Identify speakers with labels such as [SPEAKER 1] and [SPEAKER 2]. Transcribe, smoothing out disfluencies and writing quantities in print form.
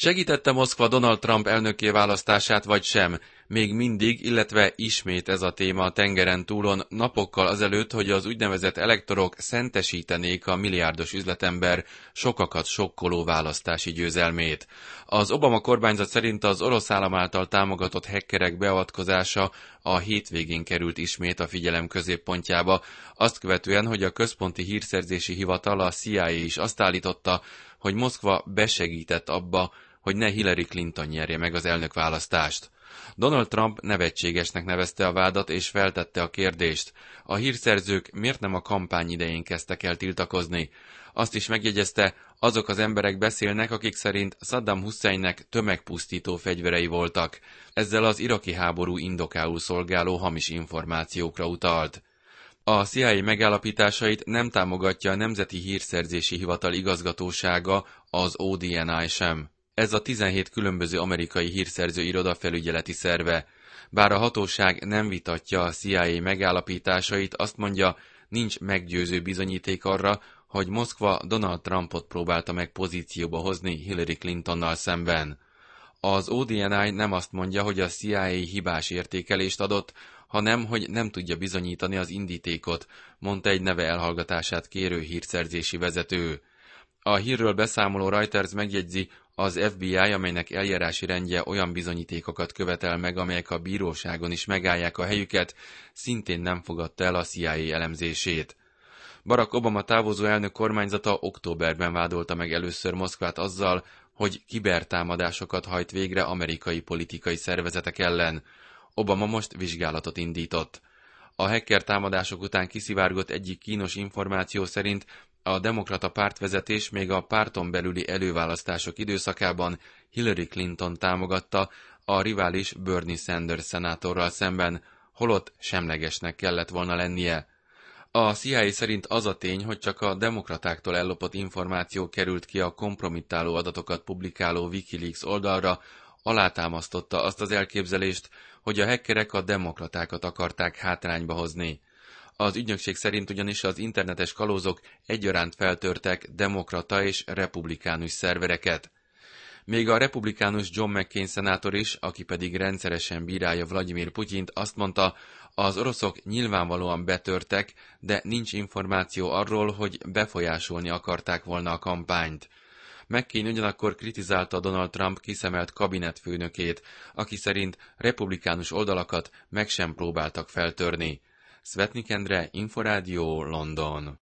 [SPEAKER 1] Segítette Moszkva Donald Trump elnökké választását vagy sem? Még mindig, illetve ismét ez a téma a tengeren túlon, napokkal azelőtt, hogy az úgynevezett elektorok szentesítenék a milliárdos üzletember sokakat sokkoló választási győzelmét. Az Obama kormányzat szerint az orosz állam által támogatott hackerek beavatkozása a hétvégén került ismét a figyelem középpontjába, azt követően, hogy a Központi Hírszerzési Hivatal, a CIA is azt állította, hogy Moszkva besegített abba, hogy ne Hillary Clinton nyerje meg az elnökválasztást. Donald Trump nevetségesnek nevezte a vádat és feltette a kérdést. A hírszerzők miért nem a kampány idején kezdtek el tiltakozni? Azt is megjegyezte, azok az emberek beszélnek, akik szerint Saddam Husseinnek tömegpusztító fegyverei voltak. Ezzel az iraki háború indokául szolgáló hamis információkra utalt. A CIA megállapításait nem támogatja a Nemzeti Hírszerzési Hivatal igazgatósága, az ODNI sem. Ez a 17 különböző amerikai hírszerző iroda felügyeleti szerve. Bár a hatóság nem vitatja a CIA megállapításait, azt mondja, nincs meggyőző bizonyíték arra, hogy Moszkva Donald Trumpot próbálta meg pozícióba hozni Hillary Clintonnal szemben. Az ODNI nem azt mondja, hogy a CIA hibás értékelést adott, hanem hogy nem tudja bizonyítani az indítékot, mondta egy neve elhallgatását kérő hírszerzési vezető. A hírről beszámoló Reuters megjegyzi, az FBI, amelynek eljárási rendje olyan bizonyítékokat követel meg, amelyek a bíróságon is megállják a helyüket, szintén nem fogadta el a CIA elemzését. Barack Obama távozó elnök kormányzata októberben vádolta meg először Moszkvát azzal, hogy kibertámadásokat hajt végre amerikai politikai szervezetek ellen. Obama most vizsgálatot indított. A hacker támadások után kiszivárgott egyik kínos információ szerint a demokrata pártvezetés még a párton belüli előválasztások időszakában Hillary Clinton támogatta a rivális Bernie Sanders szenátorral szemben, holott semlegesnek kellett volna lennie. A CIA szerint az a tény, hogy csak a demokratáktól ellopott információ került ki a kompromittáló adatokat publikáló Wikileaks oldalra, alátámasztotta azt az elképzelést, hogy a hackerek a demokratákat akarták hátrányba hozni. Az ügynökség szerint ugyanis az internetes kalózok egyaránt feltörtek demokrata és republikánus szervereket. Még a republikánus John McCain szenátor is, aki pedig rendszeresen bírálja Vladimir Putyint, azt mondta, az oroszok nyilvánvalóan betörtek, de nincs információ arról, hogy befolyásolni akarták volna a kampányt. McCain ugyanakkor kritizálta Donald Trump kiszemelt kabinetfőnökét, aki szerint republikánus oldalakat meg sem próbáltak feltörni. Szvetnik Endre, Inforádió, London.